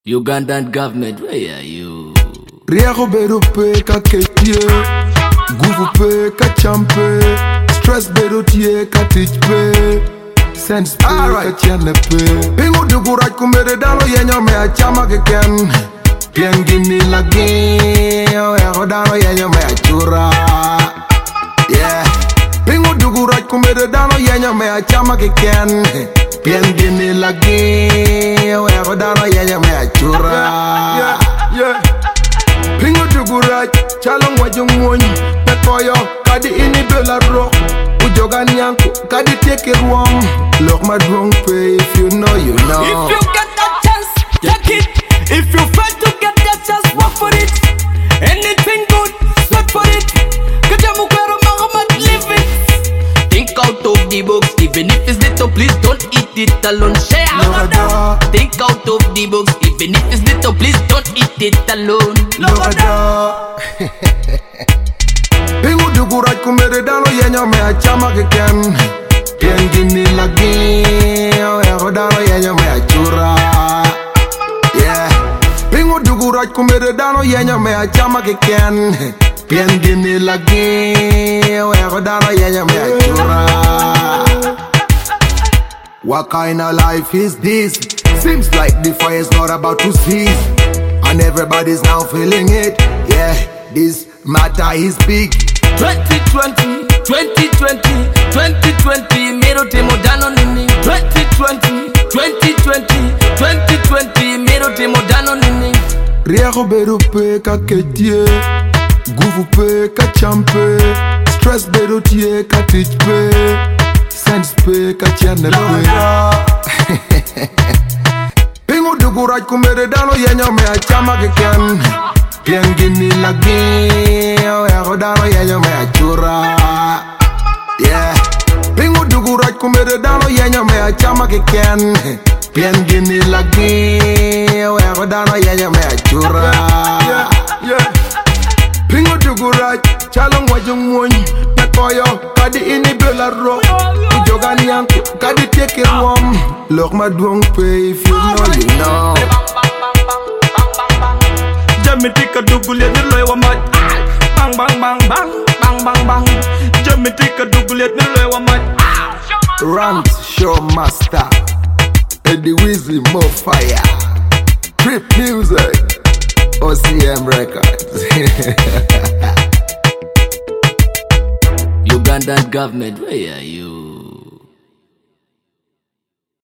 Ugandan government, where are you? Riego beru pe ka ketie, guvu pe ka champe, stress beru tie ka teach pe, sense pe ka chene pe. Pingu dugu raj kumere dalo yenyo me achama ke ken, piengini lagi, ego dalo yenyo me achura. Yeah, pingu dugu raj kumere dalo yenyo me achama ke ken, piengini lagi, ego dalo yenyo me achura. Yeah. Pingu duguraj, chalong wajung monyi Pekoyo, kadi ini bela rock Ujogan yanku, kadi take it wrong Look my drunk pay, if you know, you know. If you get that chance, take it. If you fail to get that chance, work for it. Anything good, sweat for it. Kajamukwero Muhammad, live it. Think out of the box, even if it's little, please don't eat it alone. Share. Think out of the box, even if it's little, please don't eat it alone. Pingu duguraj kumere dalo yenyo me achama ke ken, piengini lagi, ego dalo yenyo me achura. Yeah, pingu duguraj kumere dalo yenyo me achama ke ken, piengini lagi, ego dalo yenyo me achura. What kind of life is this? Seems like the fire's not about to cease, and everybody's now feeling it. Yeah, this matter is big. 2020, 2020, 2020, mero temo dano nini. 2020, 2020, 2020, mero temo dano nini. Riego beru pe ka ketie, guvu pe ka champe, stress beru tie ka teach pe, sense pe ka chene pe. Pingu duguraj kumere dalo yenyo me achama ke ken, piengini lagi, ego dalo yenyo me achura. Yeah, pingu duguraj kumere dalo yenyo me achama ke ken, piengini lagi, ego dalo yenyo me achura. Yeah, pingu duguraj, chalong wajung monyi Pekoyo, kadi ini bela rock Ujogan yanku, kadi take it wrong Look my drunk pay, if you know, you know. Jamitika dugulet ni loy wa maj. Bang bang bang bang bang bang bang. Jamitika dugulet ni loy wa maj. Rant show master, Eddie Weasley more fire, Trip Music, OCM Records. Ugandan government, where are you?